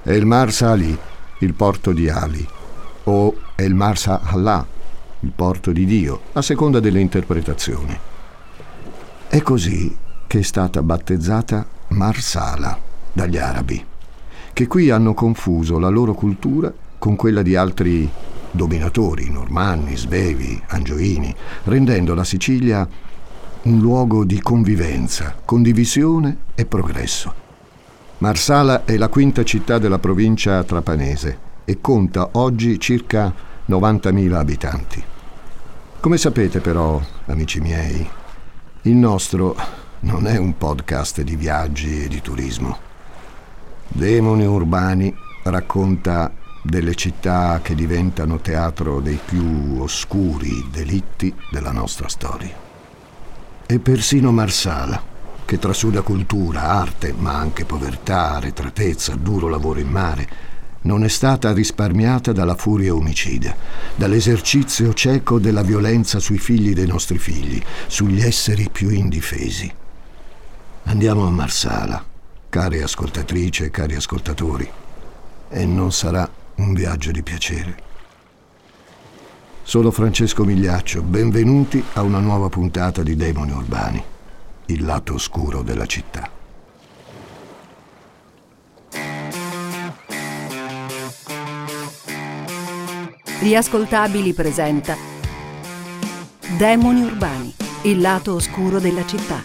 È il Marsa Ali, il porto di Ali, o è il Marsa Allah, il porto di Dio, a seconda delle interpretazioni. È così che è stata battezzata Marsala dagli arabi, che qui hanno confuso la loro cultura con quella di altri dominatori, normanni, svevi, angioini, rendendo la Sicilia un luogo di convivenza, condivisione e progresso. Marsala è la quinta città della provincia trapanese e conta oggi circa 90.000 abitanti. Come sapete però, amici miei, il nostro non è un podcast di viaggi e di turismo. Demoni Urbani racconta delle città che diventano teatro dei più oscuri delitti della nostra storia. E persino Marsala, che trasuda cultura, arte, ma anche povertà, arretratezza, duro lavoro in mare, non è stata risparmiata dalla furia omicida, dall'esercizio cieco della violenza sui figli dei nostri figli, sugli esseri più indifesi. Andiamo a Marsala, care ascoltatrici e cari ascoltatori, e non sarà un viaggio di piacere. Sono Francesco Migliaccio, benvenuti a una nuova puntata di Demoni Urbani, il lato oscuro della città. Riascoltabili presenta Demoni Urbani, il lato oscuro della città.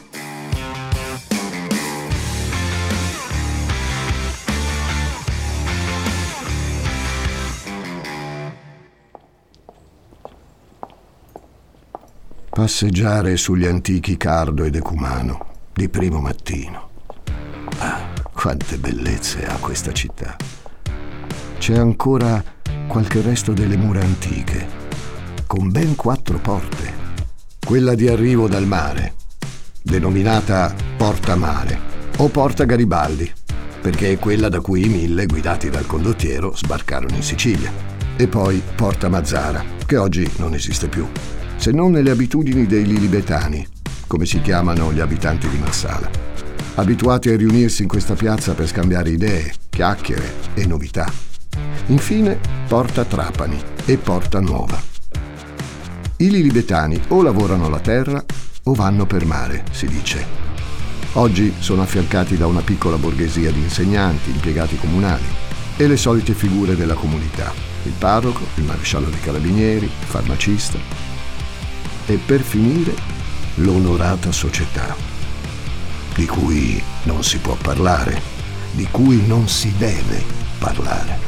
Passeggiare sugli antichi Cardo e Decumano di primo mattino. Ah, quante bellezze ha questa città. C'è ancora qualche resto delle mura antiche, con ben 4 porte. Quella di arrivo dal mare, denominata Porta Mare o Porta Garibaldi, perché è quella da cui i 1000, guidati dal condottiero, sbarcarono in Sicilia. E poi Porta Mazzara, che oggi non esiste più, se non nelle abitudini dei lilibetani, come si chiamano gli abitanti di Marsala, abituati a riunirsi in questa piazza per scambiare idee, chiacchiere e novità. Infine Porta Trapani e Porta Nuova. I lilibetani o lavorano la terra o vanno per mare, si dice. Oggi sono affiancati da una piccola borghesia di insegnanti, impiegati comunali e le solite figure della comunità: il parroco, il maresciallo dei carabinieri, il farmacista e per finire l'onorata società, di cui non si può parlare, di cui non si deve parlare.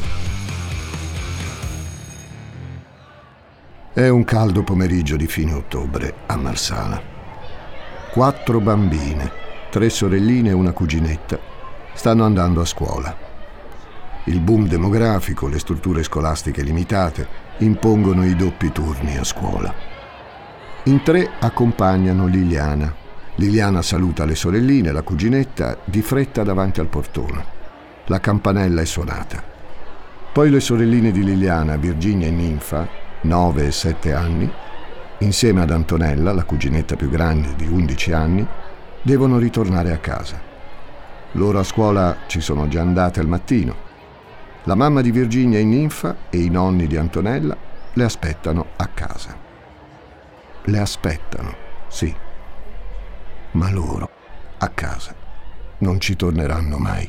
È un caldo pomeriggio di fine ottobre a Marsala. 4 bambine, 3 sorelline e una cuginetta, stanno andando a scuola. Il boom demografico, le strutture scolastiche limitate, impongono i doppi turni a scuola. In 3 accompagnano Liliana. Liliana saluta le sorelline e la cuginetta di fretta davanti al portone. La campanella è suonata. Poi le sorelline di Liliana, Virginia e Ninfa, 9 e 7 anni, insieme ad Antonella, la cuginetta più grande di 11 anni, devono ritornare a casa. Loro a scuola ci sono già andate al mattino. La mamma di Virginia e Ninfa e i nonni di Antonella le aspettano a casa. Le aspettano, sì, ma loro a casa non ci torneranno mai.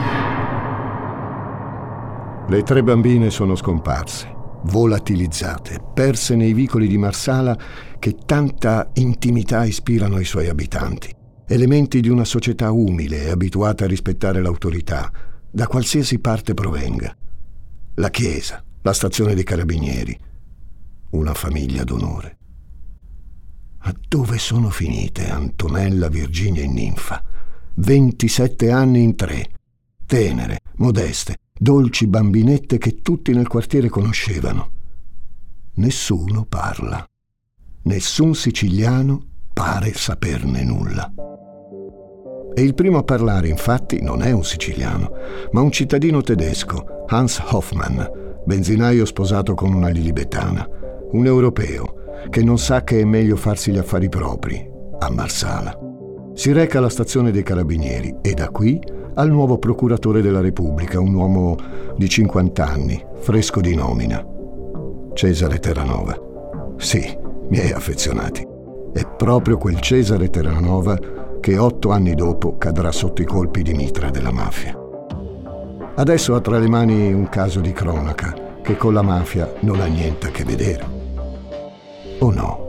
Le 3 bambine sono scomparse, volatilizzate, perse nei vicoli di Marsala che tanta intimità ispirano ai suoi abitanti, elementi di una società umile e abituata a rispettare l'autorità, da qualsiasi parte provenga. La chiesa, la stazione dei carabinieri, una famiglia d'onore. Ma dove sono finite Antonella, Virginia e Ninfa? 27 anni in 3, tenere, modeste, dolci bambinette che tutti nel quartiere conoscevano. Nessuno parla. Nessun siciliano pare saperne nulla. E il primo a parlare, infatti, non è un siciliano, ma un cittadino tedesco, Hans Hoffmann, benzinaio sposato con una lilibetana, un europeo che non sa che è meglio farsi gli affari propri a Marsala. Si reca alla stazione dei carabinieri e da qui al nuovo procuratore della Repubblica, un uomo di 50 anni, fresco di nomina. Cesare Terranova. Sì, miei affezionati. È proprio quel Cesare Terranova che 8 anni dopo cadrà sotto i colpi di mitra della mafia. Adesso ha tra le mani un caso di cronaca che con la mafia non ha niente a che vedere. O no?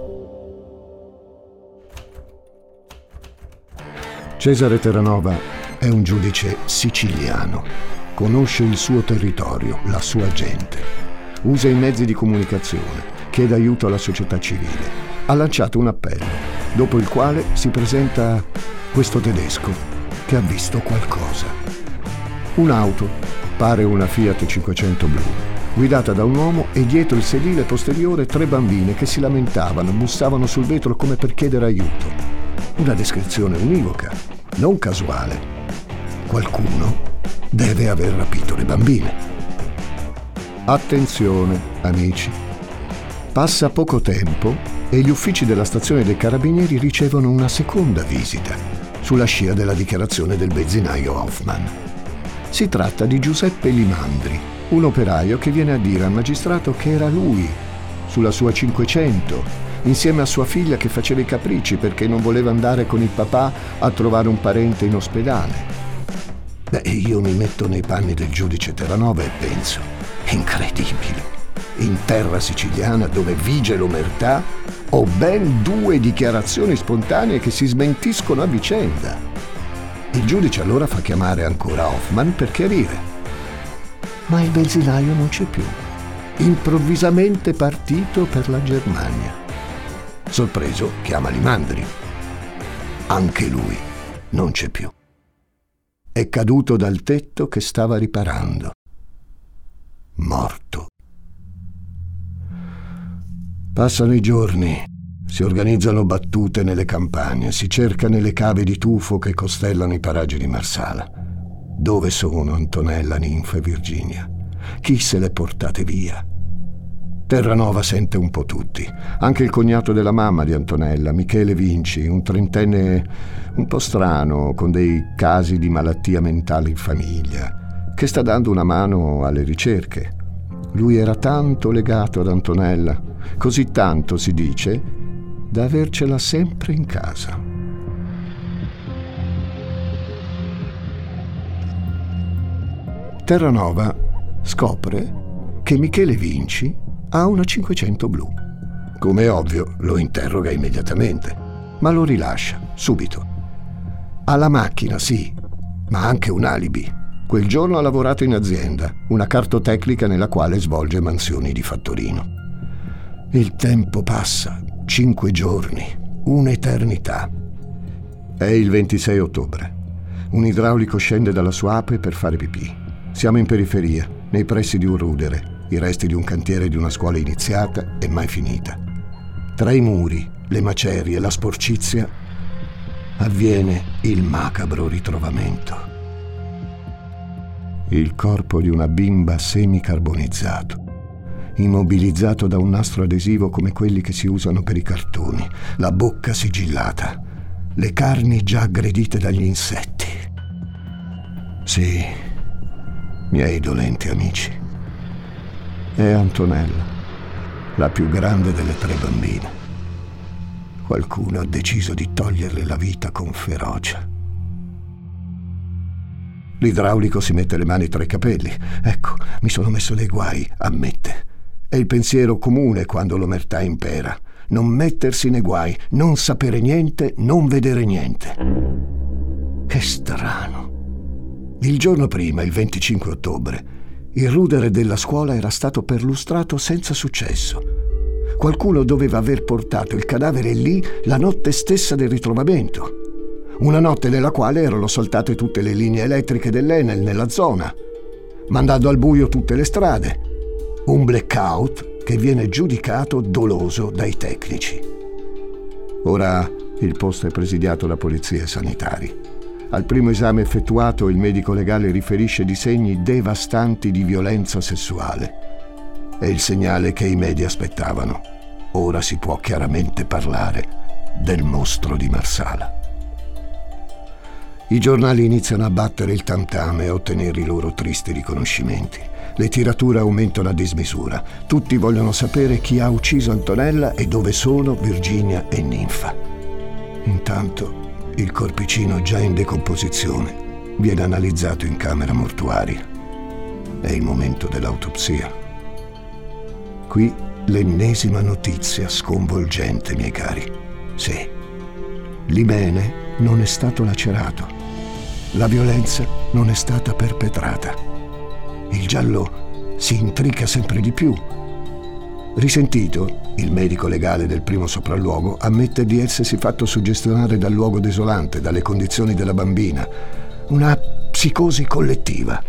Cesare Terranova è un giudice siciliano. Conosce il suo territorio, la sua gente. Usa i mezzi di comunicazione, chiede aiuto alla società civile. Ha lanciato un appello, dopo il quale si presenta questo tedesco che ha visto qualcosa. Un'auto, pare una Fiat 500 blu, guidata da un uomo e dietro il sedile posteriore 3 bambine che si lamentavano, bussavano sul vetro come per chiedere aiuto. Una descrizione univoca, non casuale. Qualcuno deve aver rapito le bambine. Attenzione, amici. Passa poco tempo e gli uffici della stazione dei Carabinieri ricevono una seconda visita, sulla scia della dichiarazione del benzinaio Hoffman. Si tratta di Giuseppe Limandri, un operaio che viene a dire al magistrato che era lui, sulla sua 500, insieme a sua figlia che faceva i capricci perché non voleva andare con il papà a trovare un parente in ospedale. Io mi metto nei panni del giudice Terranova e penso, incredibile, in terra siciliana dove vige l'omertà ho ben 2 dichiarazioni spontanee che si smentiscono a vicenda. Il giudice allora fa chiamare ancora Hoffman per chiarire. Ma il benzinaio non c'è più. Improvvisamente partito per la Germania. Sorpreso, chiama Limandri. Anche lui non c'è più. È caduto dal tetto che stava riparando. Morto. Passano i giorni, si organizzano battute nelle campagne, si cerca nelle cave di tufo che costellano i paraggi di Marsala. Dove sono Antonella, Ninfa e Virginia? Chi se le portate via? Terranova sente un po' tutti, anche il cognato della mamma di Antonella, Michele Vinci, un 30enne un po' strano, con dei casi di malattia mentale in famiglia, che sta dando una mano alle ricerche. Lui era tanto legato ad Antonella, così tanto si dice, da avercela sempre in casa. Terranova scopre che Michele Vinci ha una 500 blu. Come è ovvio, lo interroga immediatamente, ma lo rilascia subito. Ha la macchina, sì, ma anche un alibi. Quel giorno ha lavorato in azienda, una cartotecnica nella quale svolge mansioni di fattorino. Il tempo passa, 5 giorni, un'eternità. È il 26 ottobre. Un idraulico scende dalla sua ape per fare pipì. Siamo in periferia, nei pressi di un rudere, i resti di un cantiere di una scuola iniziata e mai finita. Tra i muri, le macerie, la sporcizia, avviene il macabro ritrovamento. Il corpo di una bimba semicarbonizzato, immobilizzato da un nastro adesivo come quelli che si usano per i cartoni, la bocca sigillata, le carni già aggredite dagli insetti. Sì, miei dolenti amici, è Antonella, la più grande delle 3 bambine. Qualcuno ha deciso di toglierle la vita con ferocia. L'idraulico si mette le mani tra i capelli. Ecco, mi sono messo nei guai, ammette. È il pensiero comune quando l'omertà impera. Non mettersi nei guai, non sapere niente, non vedere niente. Che strano. Il giorno prima, il 25 ottobre, il rudere della scuola era stato perlustrato senza successo. Qualcuno doveva aver portato il cadavere lì la notte stessa del ritrovamento. Una notte nella quale erano saltate tutte le linee elettriche dell'Enel nella zona, mandando al buio tutte le strade. Un blackout che viene giudicato doloso dai tecnici. Ora il posto è presidiato da polizia e sanitari. Al primo esame effettuato il medico legale riferisce di segni devastanti di violenza sessuale. È il segnale che i media aspettavano. Ora si può chiaramente parlare del mostro di Marsala. I giornali iniziano a battere il tam tam e a ottenere i loro tristi riconoscimenti. Le tirature aumentano a dismisura. Tutti vogliono sapere chi ha ucciso Antonella e dove sono Virginia e Ninfa. Intanto il corpicino, già in decomposizione, viene analizzato in camera mortuaria. È il momento dell'autopsia. Qui l'ennesima notizia sconvolgente, miei cari. Sì, l'imene non è stato lacerato. La violenza non è stata perpetrata. Il giallo si intrica sempre di più. Risentito, il medico legale del primo sopralluogo ammette di essersi fatto suggestionare dal luogo desolante, dalle condizioni della bambina. Una psicosi collettiva.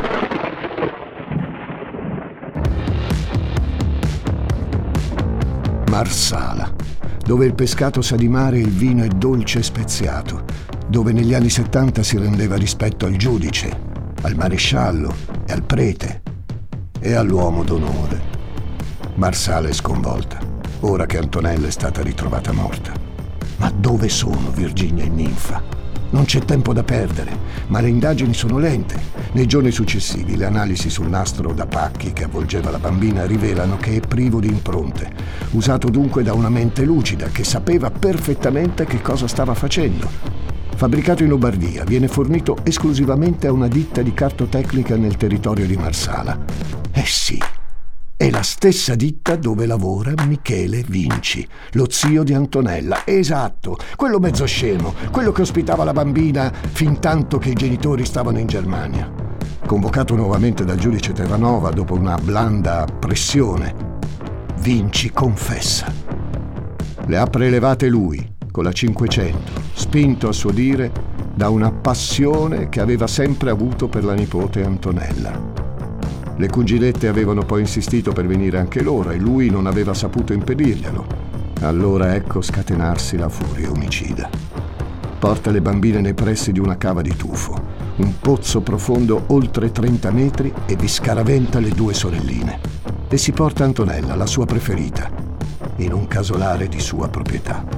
Marsala, dove il pescato sa di mare e il vino è dolce e speziato, dove negli anni 70 si rendeva rispetto al giudice, al maresciallo e al prete e all'uomo d'onore. Marsala è sconvolta, ora che Antonella è stata ritrovata morta. Ma dove sono Virginia e Ninfa? Non c'è tempo da perdere, ma le indagini sono lente. Nei giorni successivi le analisi sul nastro da pacchi che avvolgeva la bambina rivelano che è privo di impronte, usato dunque da una mente lucida che sapeva perfettamente che cosa stava facendo. Fabbricato in Lombardia, viene fornito esclusivamente a una ditta di cartotecnica nel territorio di Marsala. Eh sì, è la stessa ditta dove lavora Michele Vinci, lo zio di Antonella. Esatto, quello mezzo scemo, quello che ospitava la bambina fin tanto che i genitori stavano in Germania. Convocato nuovamente dal giudice Terranova dopo una blanda pressione, Vinci confessa. Le ha prelevate lui, con la 500, spinto a suo dire da una passione che aveva sempre avuto per la nipote Antonella. Le cugilette avevano poi insistito per venire anche loro e lui non aveva saputo impedirglielo. Allora ecco scatenarsi la furia omicida. Porta le bambine nei pressi di una cava di tufo, un pozzo profondo oltre 30 metri, e vi scaraventa le due sorelline. E si porta Antonella, la sua preferita, in un casolare di sua proprietà.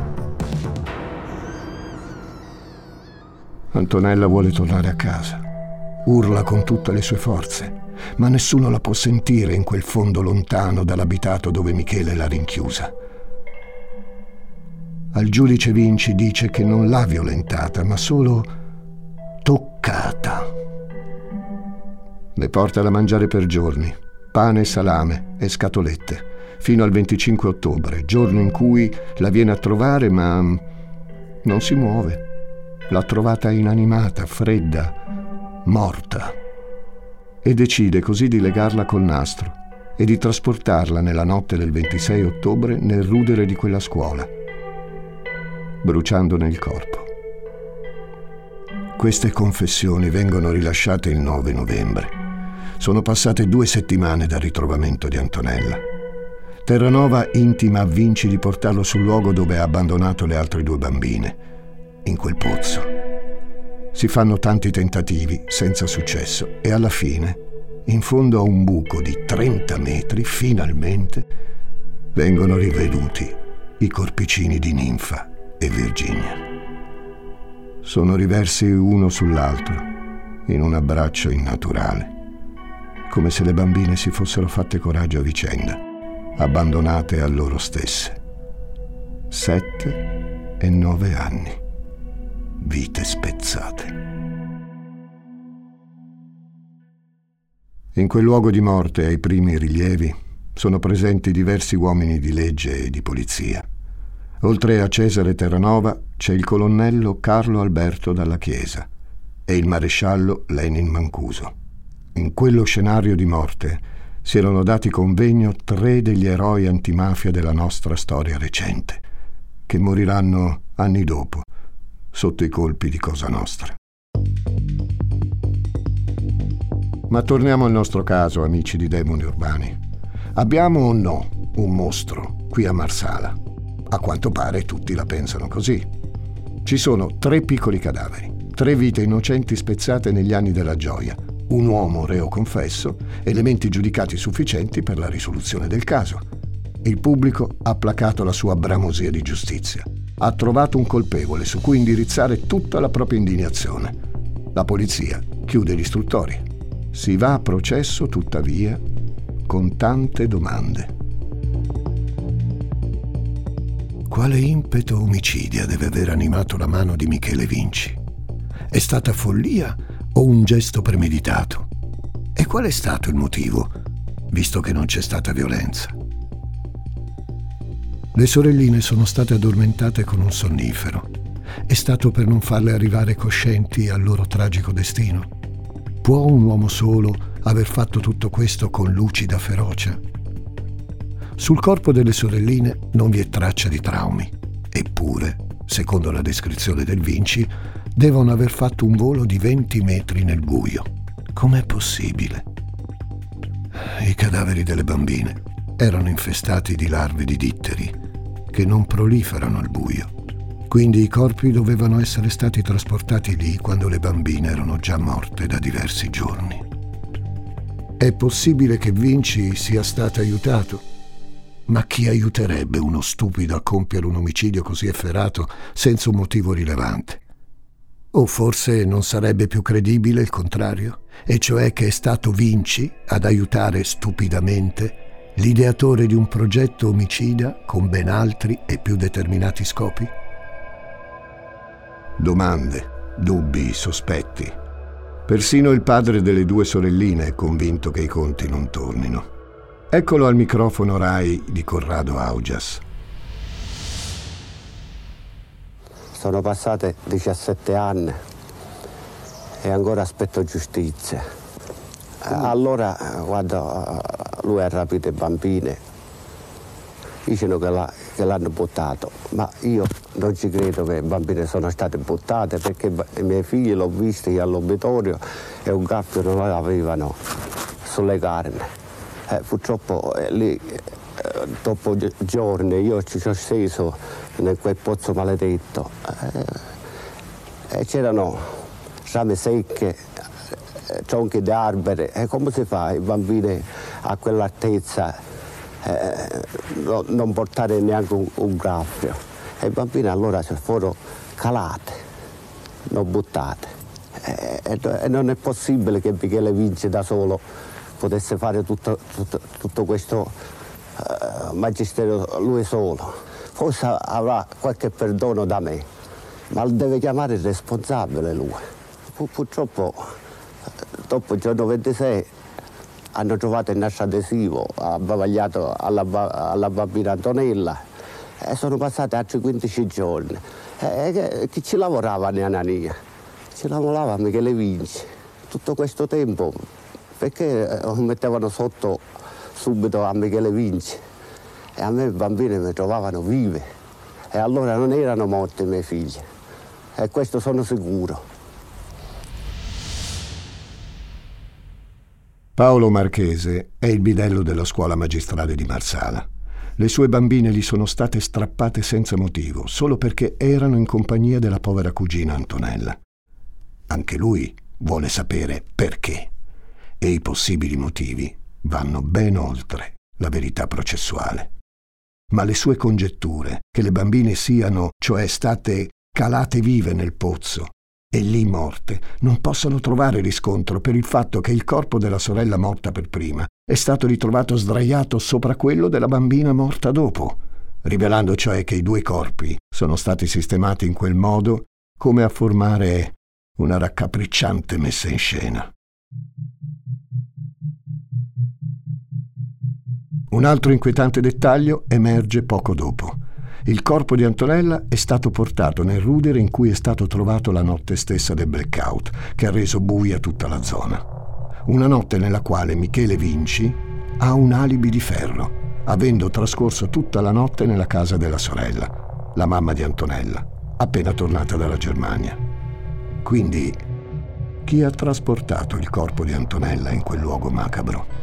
Antonella vuole tornare a casa. Urla con tutte le sue forze, ma nessuno la può sentire in quel fondo lontano dall'abitato dove Michele l'ha rinchiusa. Al giudice Vinci dice che non l'ha violentata, ma solo toccata. Le porta da mangiare per giorni, pane e salame e scatolette, fino al 25 ottobre, giorno in cui la viene a trovare, ma non si muove. L'ha trovata inanimata, fredda, morta. E decide così di legarla col nastro e di trasportarla nella notte del 26 ottobre nel rudere di quella scuola, bruciandone il corpo. Queste confessioni vengono rilasciate il 9 novembre. Sono passate 2 settimane dal ritrovamento di Antonella. Terranova intima a Vinci di portarlo sul luogo dove ha abbandonato le altre 2 bambine, in quel pozzo. Si fanno tanti tentativi senza successo e alla fine, in fondo a un buco di 30 metri, finalmente vengono riveduti i corpicini di Ninfa e Virginia. Sono riversi uno sull'altro in un abbraccio innaturale, come se le bambine si fossero fatte coraggio a vicenda, abbandonate a loro stesse. 7 e 9 anni. Vite spezzate. In quel luogo di morte, ai primi rilievi, sono presenti diversi uomini di legge e di polizia. Oltre a Cesare Terranova c'è il colonnello Carlo Alberto Dalla Chiesa e il maresciallo Lenin Mancuso. In quello scenario di morte si erano dati convegno 3 degli eroi antimafia della nostra storia recente, che moriranno anni dopo sotto i colpi di Cosa Nostra. Ma torniamo al nostro caso, amici di Demoni Urbani. Abbiamo o no un mostro qui a Marsala? A quanto pare tutti la pensano così. Ci sono 3 piccoli cadaveri, 3 vite innocenti spezzate negli anni della gioia, un uomo reo confesso, elementi giudicati sufficienti per la risoluzione del caso. Il pubblico ha placato la sua bramosia di giustizia. Ha trovato un colpevole su cui indirizzare tutta la propria indignazione. La polizia chiude l'istruttoria. Si va a processo, tuttavia, con tante domande. Quale impeto omicidia deve aver animato la mano di Michele Vinci? È stata follia o un gesto premeditato? E qual è stato il motivo, visto che non c'è stata violenza? Le sorelline sono state addormentate con un sonnifero. È stato per non farle arrivare coscienti al loro tragico destino? Può un uomo solo aver fatto tutto questo con lucida ferocia? Sul corpo delle sorelline non vi è traccia di traumi. Eppure, secondo la descrizione del Vinci, devono aver fatto un volo di 20 metri nel buio. Com'è possibile? I cadaveri delle bambine erano infestati di larve di ditteri che non proliferano al buio. Quindi i corpi dovevano essere stati trasportati lì quando le bambine erano già morte da diversi giorni. È possibile che Vinci sia stato aiutato? Ma chi aiuterebbe uno stupido a compiere un omicidio così efferato senza un motivo rilevante? O forse non sarebbe più credibile il contrario? E cioè che è stato Vinci ad aiutare stupidamente l'ideatore di un progetto omicida con ben altri e più determinati scopi? Domande, dubbi, sospetti. Persino il padre delle due sorelline è convinto che i conti non tornino. Eccolo al microfono Rai di Corrado Augias. Sono passate 17 anni e ancora aspetto giustizia. Allora, quando lui ha rapito le bambine, dicono che l'hanno buttato, ma io non ci credo che le bambine sono state buttate, perché i miei figli l'ho visti all'obitorio e un graffio non l'avevano sulle carne. Purtroppo lì, dopo giorni, io ci sono sceso in quel pozzo maledetto e c'erano rame secche, tronchi di alberi, e come si fa i bambini a quell'altezza non portare neanche un graffio? E i bambini allora si furono calate, non buttate, e non è possibile che Michele Vinci da solo potesse fare tutto questo magistero lui solo. Forse avrà qualche perdono da me, ma deve chiamare il responsabile lui. Purtroppo dopo il giorno 26 hanno trovato il nastro adesivo abbavagliato alla bambina Antonella e sono passati altri 15 giorni. Chi ci lavorava a Anania? Ci lavorava Michele Vinci. Tutto questo tempo perché non mettevano sotto subito a Michele Vinci? E a me i bambini mi trovavano vive, e allora non erano morti i miei figli, e questo sono sicuro. Paolo Marchese è il bidello della scuola magistrale di Marsala. Le sue bambine gli sono state strappate senza motivo, solo perché erano in compagnia della povera cugina Antonella. Anche lui vuole sapere perché, e i possibili motivi vanno ben oltre la verità processuale. Ma le sue congetture, che le bambine siano, cioè, state calate vive nel pozzo e lì morte, non possono trovare riscontro per il fatto che il corpo della sorella morta per prima è stato ritrovato sdraiato sopra quello della bambina morta dopo, rivelando cioè che i due corpi sono stati sistemati in quel modo come a formare una raccapricciante messa in scena. Un altro inquietante dettaglio emerge poco dopo. Il corpo di Antonella è stato portato nel rudere in cui è stato trovato la notte stessa del blackout, che ha reso buia tutta la zona. Una notte nella quale Michele Vinci ha un alibi di ferro, avendo trascorso tutta la notte nella casa della sorella, la mamma di Antonella, appena tornata dalla Germania. Quindi, chi ha trasportato il corpo di Antonella in quel luogo macabro?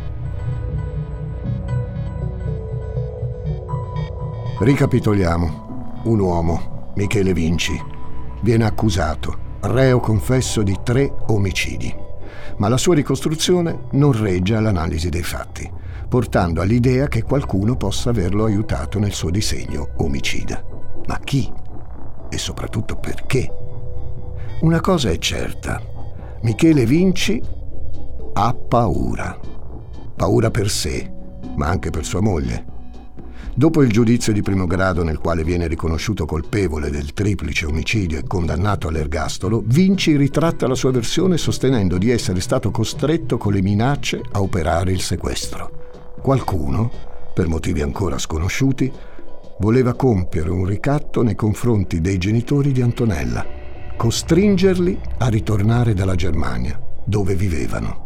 Ricapitoliamo. Un uomo, Michele Vinci, viene accusato, reo confesso di 3 omicidi, ma la sua ricostruzione non regge all'analisi dei fatti, portando all'idea che qualcuno possa averlo aiutato nel suo disegno omicida. Ma chi? E soprattutto perché? Una cosa è certa: Michele Vinci ha paura. Paura per sé, ma anche per sua moglie. Dopo il giudizio di primo grado nel quale viene riconosciuto colpevole del triplice omicidio e condannato all'ergastolo, Vinci ritratta la sua versione sostenendo di essere stato costretto con le minacce a operare il sequestro. Qualcuno, per motivi ancora sconosciuti, voleva compiere un ricatto nei confronti dei genitori di Antonella, costringerli a ritornare dalla Germania, dove vivevano.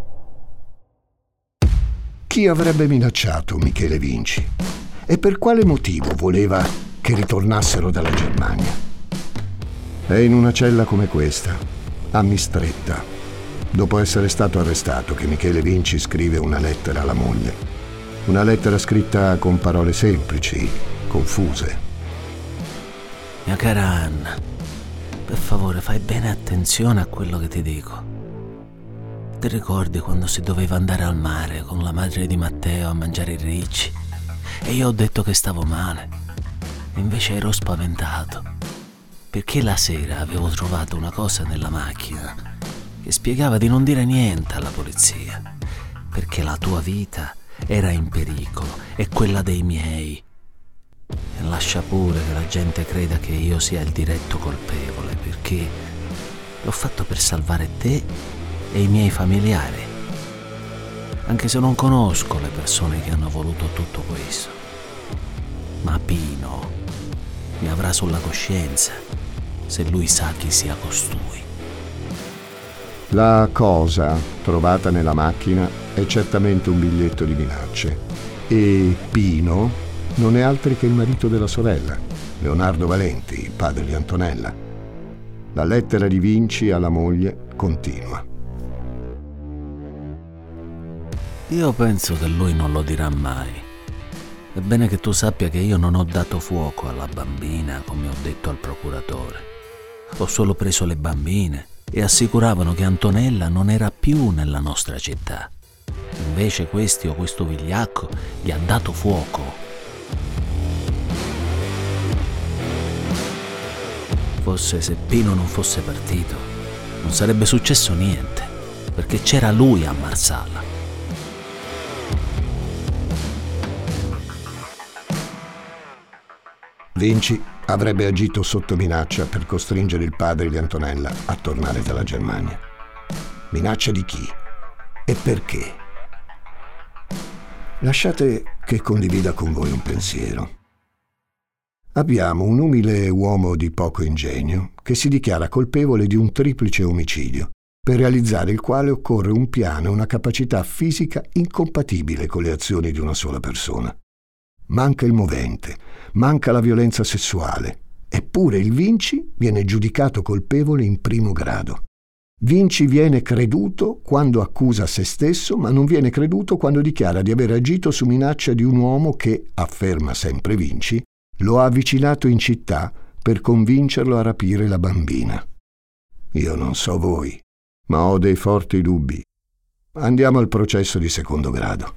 Chi avrebbe minacciato Michele Vinci? E per quale motivo voleva che ritornassero dalla Germania? È in una cella come questa, a Mistretta, dopo essere stato arrestato, che Michele Vinci scrive una lettera alla moglie. Una lettera scritta con parole semplici, confuse. Mia cara Anna, per favore fai bene attenzione a quello che ti dico. Ti ricordi quando si doveva andare al mare con la madre di Matteo a mangiare i ricci? E io ho detto che stavo male. Invece ero spaventato, perché la sera avevo trovato una cosa nella macchina che spiegava di non dire niente alla polizia, perché la tua vita era in pericolo e quella dei miei. E lascia pure che la gente creda che io sia il diretto colpevole, perché l'ho fatto per salvare te e i miei familiari, anche se non conosco le persone che hanno voluto tutto questo. Ma Pino mi avrà sulla coscienza se lui sa chi sia costui. La cosa trovata nella macchina è certamente un biglietto di minacce. E Pino non è altri che il marito della sorella, Leonardo Valenti, il padre di Antonella. La lettera di Vinci alla moglie continua. Io penso che lui non lo dirà mai. È bene che tu sappia che io non ho dato fuoco alla bambina, come ho detto al procuratore. Ho solo preso le bambine e assicuravano che Antonella non era più nella nostra città. Invece questo vigliacco gli ha dato fuoco. Forse se Pino non fosse partito non sarebbe successo niente, perché c'era lui a Marsala. Vinci avrebbe agito sotto minaccia per costringere il padre di Antonella a tornare dalla Germania. Minaccia di chi? E perché? Lasciate che condivida con voi un pensiero. Abbiamo un umile uomo di poco ingegno che si dichiara colpevole di un triplice omicidio, per realizzare il quale occorre un piano e una capacità fisica incompatibile con le azioni di una sola persona. Manca il movente, manca la violenza sessuale, eppure il Vinci viene giudicato colpevole in primo grado. Vinci viene creduto quando accusa se stesso, ma non viene creduto quando dichiara di aver agito su minaccia di un uomo che, afferma sempre Vinci, lo ha avvicinato in città per convincerlo a rapire la bambina. Io non so voi, ma ho dei forti dubbi. Andiamo al processo di secondo grado.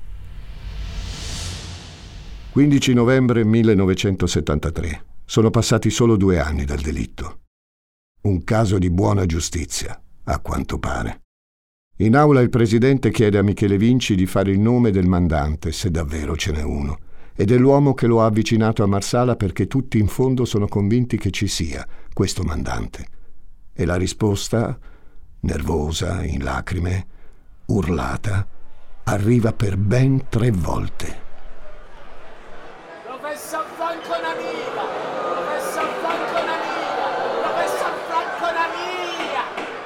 15 novembre 1973. Sono passati solo 2 anni dal delitto. Un caso di buona giustizia, a quanto pare. In aula il presidente chiede a Michele Vinci di fare il nome del mandante, se davvero ce n'è uno, e dell'uomo che lo ha avvicinato a Marsala, perché tutti in fondo sono convinti che ci sia questo mandante. E la risposta, nervosa, in lacrime, urlata, arriva per ben 3 volte. Professor Franco Nania! Professor Franco Nania! Professor Franco Nania!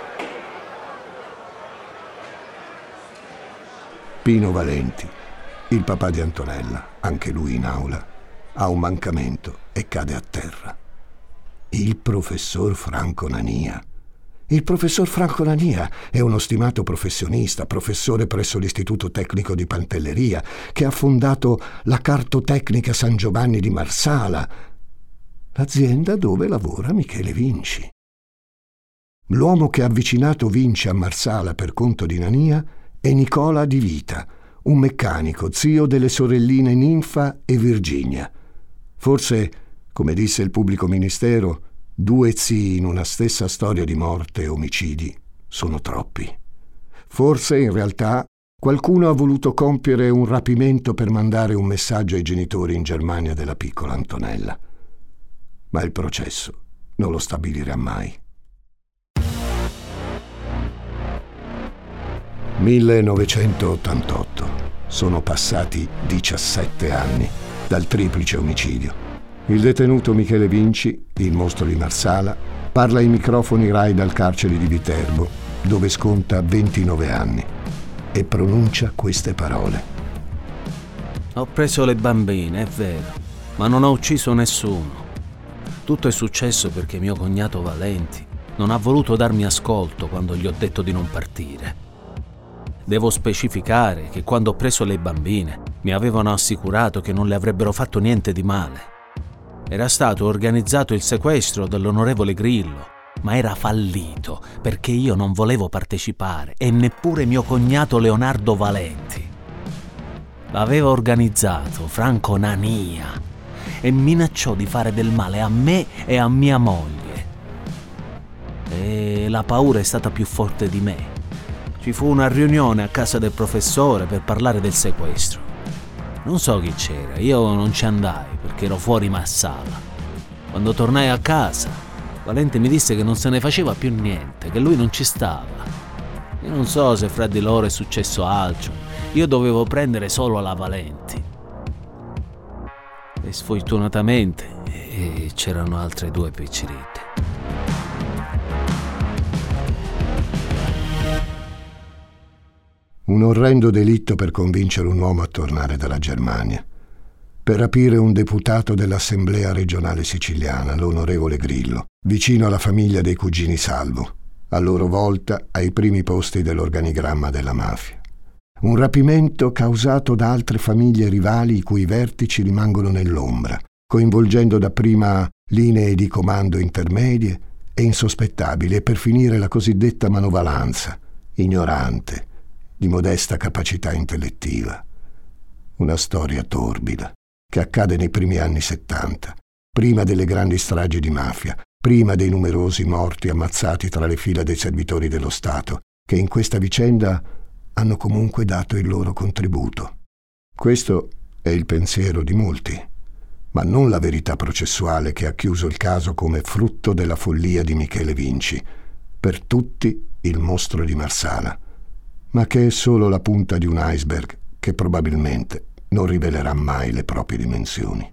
Pino Valenti, il papà di Antonella, anche lui in aula, ha un mancamento e cade a terra. Il professor Franco Nania. Il professor Franco Nania è uno stimato professionista, professore presso l'Istituto Tecnico di Pantelleria, che ha fondato la Cartotecnica San Giovanni di Marsala, l'azienda dove lavora Michele Vinci. L'uomo che ha avvicinato Vinci a Marsala per conto di Nania è Nicola Di Vita, un meccanico, zio delle sorelline Ninfa e Virginia. Forse Come disse il pubblico ministero, 2 zii in una stessa storia di morte e omicidi sono troppi. Forse, in realtà, qualcuno ha voluto compiere un rapimento per mandare un messaggio ai genitori in Germania della piccola Antonella. Ma il processo non lo stabilirà mai. 1988. Sono passati 17 anni dal triplice omicidio. Il detenuto Michele Vinci, il mostro di Marsala, parla ai microfoni Rai dal carcere di Viterbo, dove sconta 29 anni, e pronuncia queste parole. Ho preso le bambine, è vero, ma non ho ucciso nessuno. Tutto è successo perché mio cognato Valenti non ha voluto darmi ascolto quando gli ho detto di non partire. Devo specificare che quando ho preso le bambine mi avevano assicurato che non le avrebbero fatto niente di male. Era stato organizzato il sequestro dell'onorevole Grillo, ma era fallito perché io non volevo partecipare e neppure mio cognato Leonardo Valenti. L'aveva organizzato Franco Nania e minacciò di fare del male a me e a mia moglie. E la paura è stata più forte di me. Ci fu una riunione a casa del professore per parlare del sequestro. Non so chi c'era, io non ci andai perché ero fuori Marsala. Quando tornai a casa, Valenti mi disse che non se ne faceva più niente, che lui non ci stava. Io non so se fra di loro è successo altro, io dovevo prendere solo la Valenti. E sfortunatamente c'erano altre 2 piccirite. Un orrendo delitto per convincere un uomo a tornare dalla Germania, per rapire un deputato dell'Assemblea regionale siciliana, l'onorevole Grillo, vicino alla famiglia dei cugini Salvo, a loro volta ai primi posti dell'organigramma della mafia. Un rapimento causato da altre famiglie rivali i cui vertici rimangono nell'ombra, coinvolgendo dapprima linee di comando intermedie e insospettabili e per finire la cosiddetta manovalanza, ignorante, di modesta capacità intellettiva. Una storia torbida che accade nei primi anni 70, prima delle grandi stragi di mafia, prima dei numerosi morti ammazzati tra le fila dei servitori dello Stato, che in questa vicenda hanno comunque dato il loro contributo. Questo è il pensiero di molti, ma non la verità processuale che ha chiuso il caso come frutto della follia di Michele Vinci, per tutti il mostro di Marsala, ma che è solo la punta di un iceberg che probabilmente non rivelerà mai le proprie dimensioni.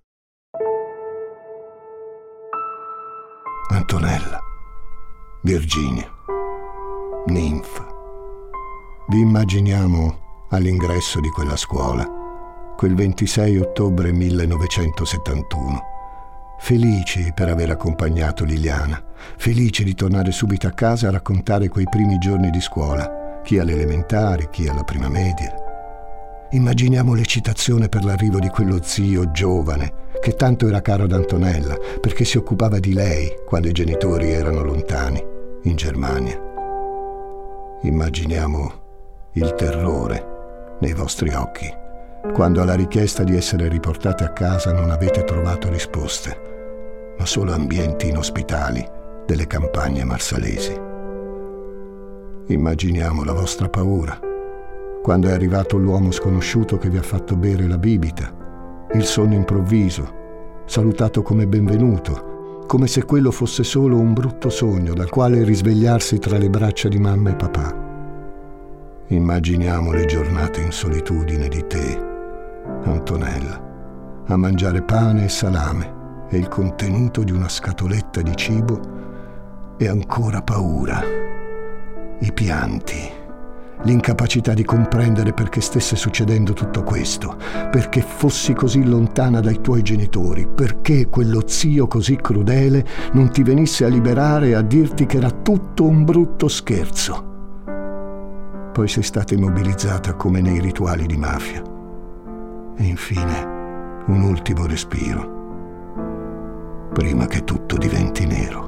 Antonella, Virginia, Ninfa. Vi immaginiamo all'ingresso di quella scuola, quel 26 ottobre 1971, felici per aver accompagnato Liliana, felici di tornare subito a casa a raccontare quei primi giorni di scuola, chi alle elementari, chi alla prima media. Immaginiamo l'eccitazione per l'arrivo di quello zio giovane che tanto era caro ad Antonella perché si occupava di lei quando i genitori erano lontani, in Germania. Immaginiamo il terrore nei vostri occhi quando alla richiesta di essere riportate a casa non avete trovato risposte, ma solo ambienti inospitali delle campagne marsalesi. Immaginiamo la vostra paura quando è arrivato l'uomo sconosciuto che vi ha fatto bere la bibita, il sonno improvviso, salutato come benvenuto, come se quello fosse solo un brutto sogno dal quale risvegliarsi tra le braccia di mamma e papà. Immaginiamo le giornate in solitudine di te, Antonella, a mangiare pane e salame e il contenuto di una scatoletta di cibo e ancora paura, i pianti, l'incapacità di comprendere perché stesse succedendo tutto questo, perché fossi così lontana dai tuoi genitori, perché quello zio così crudele non ti venisse a liberare e a dirti che era tutto un brutto scherzo. Poi sei stata immobilizzata come nei rituali di mafia. E infine un ultimo respiro, prima che tutto diventi nero.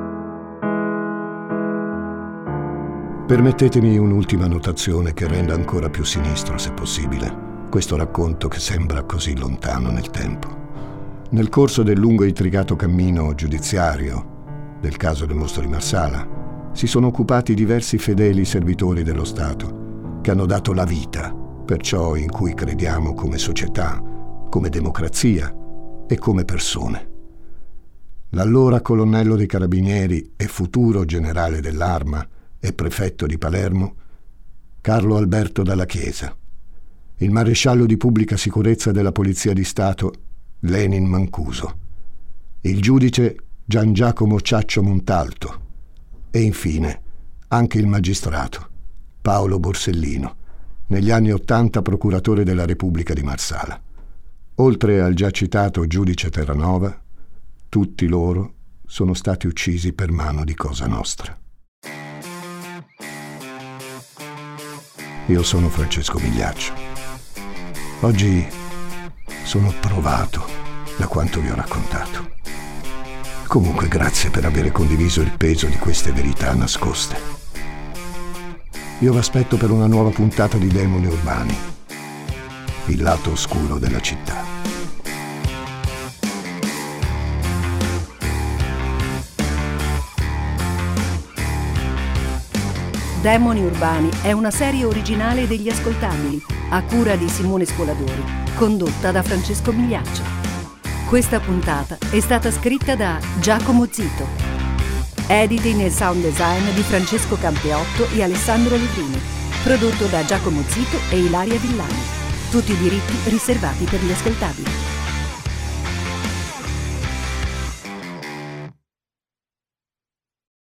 Permettetemi un'ultima notazione che renda ancora più sinistro, se possibile, questo racconto che sembra così lontano nel tempo. Nel corso del lungo e intricato cammino giudiziario del caso del mostro di Marsala si sono occupati diversi fedeli servitori dello Stato che hanno dato la vita per ciò in cui crediamo come società, come democrazia e come persone. L'allora colonnello dei Carabinieri e futuro generale dell'Arma e prefetto di Palermo, Carlo Alberto Dalla Chiesa, il maresciallo di pubblica sicurezza della Polizia di Stato, Lenin Mancuso, il giudice Gian Giacomo Ciaccio Montalto e infine anche il magistrato Paolo Borsellino, negli anni '80 procuratore della Repubblica di Marsala. Oltre al già citato giudice Terranova, tutti loro sono stati uccisi per mano di Cosa Nostra. Io sono Francesco Migliaccio. Oggi sono provato da quanto vi ho raccontato. Comunque grazie per aver condiviso il peso di queste verità nascoste. Io vi aspetto per una nuova puntata di Demoni Urbani, il lato oscuro della città. Demoni Urbani è una serie originale degli Ascoltabili, a cura di Simone Spoladori, condotta da Francesco Migliaccio. Questa puntata è stata scritta da Giacomo Zito. Editing e sound design di Francesco Campeotto e Alessandro Levrini. Prodotto da Giacomo Zito e Ilaria Villani. Tutti i diritti riservati per gli Ascoltabili.